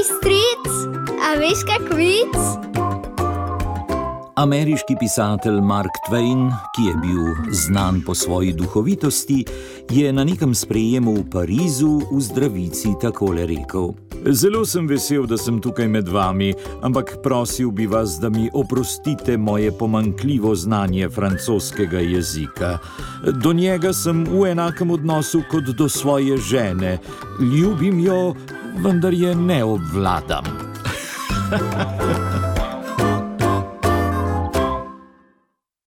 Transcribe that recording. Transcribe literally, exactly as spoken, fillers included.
Hej, stric, a veš kak vic? Ameriški pisatelj Mark Twain, ki je bil znan po svoji duhovitosti, je na nekem sprejemu v Parizu v zdravici takole rekel: Zelo sem vesel, da sem tukaj med vami, ampak prosil bi vas, da mi oprostite moje pomanjkljivo znanje francoskega jezika. Do njega sem v enakem odnosu kot do svoje žene. Ljubim jo, vendar je ne obvladam.